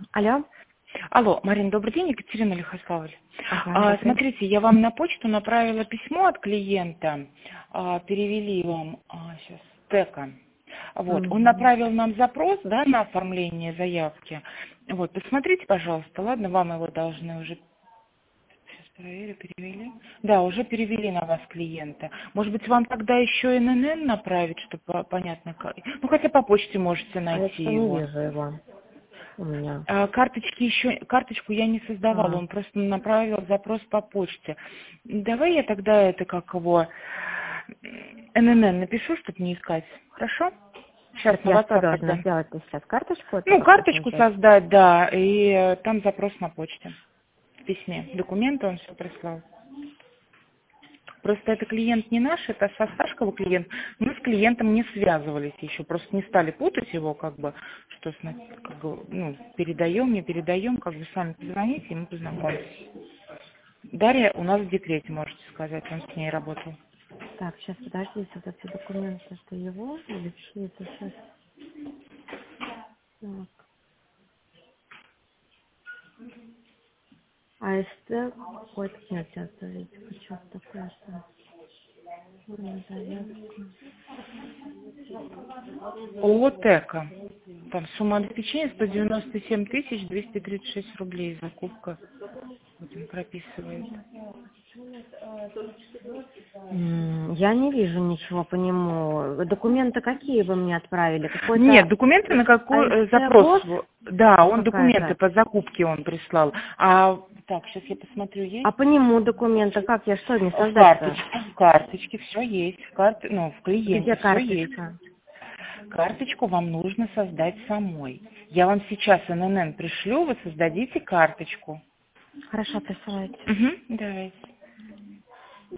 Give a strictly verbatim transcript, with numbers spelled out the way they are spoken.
Алло. Алло, Марин, добрый день, Екатерина Лихославль. Ага, А, смотрите, я вам на почту направила письмо от клиента, а, перевели вам, а, сейчас, Тека. Вот, он Мгм. направил нам запрос, да, на оформление заявки. Вот, посмотрите, пожалуйста, ладно, вам его должны уже... Сейчас проверю, перевели. Да, уже перевели на вас клиента. Может быть, вам тогда еще эн эн эн направить, чтобы понятно как. Ну, хотя по почте можете А я найти что не его. вижу его у меня. А, Карточки еще, карточку я не создавала, А, он просто направил запрос по почте. Давай я тогда это как его эн эн эн напишу, чтобы не искать. Хорошо? то Сейчас есть на я что WhatsApp должна тогда. сделать? Ты сейчас карточку вот Ну, эту вот карточку посмотреть? создать, да, и э, там запрос на почте. В письме. Документы он все прислал. Просто это клиент не наш, это со Сашкова клиент. Мы с клиентом не связывались еще, просто не стали путать его, как бы, что с нами, как бы, ну, передаем, не передаем, как бы сами позвоните, и мы познакомимся. Дарья у нас в декрете, можете сказать, он с ней работал. Так, сейчас подождите, вот эти документы, это его или чьи это сейчас? Так. А АСТ какой-то, нет, сейчас, смотрите, что-то такое-то. М, заявка. ООО «Тека». Там сумма обеспечения сто девяносто семь тысяч двести тридцать шесть рублей, закупка. Вот он прописывает. М, Я не вижу ничего по нему. Документы какие вы мне отправили? Нет, Какой-то документы на какой э, АСТ запрос? бот в- Да, он документы какая-то? по закупке он прислал. А так, сейчас я посмотрю, есть? А по нему документы как? Я что, не В создать-то? карточке, в карточке все есть, в карт... ну, в Где клиенте все есть. карточка? Карточку вам нужно создать самой. Я вам сейчас эн эн эн пришлю, вы создадите карточку. Хорошо, присылайте. Угу, давайте.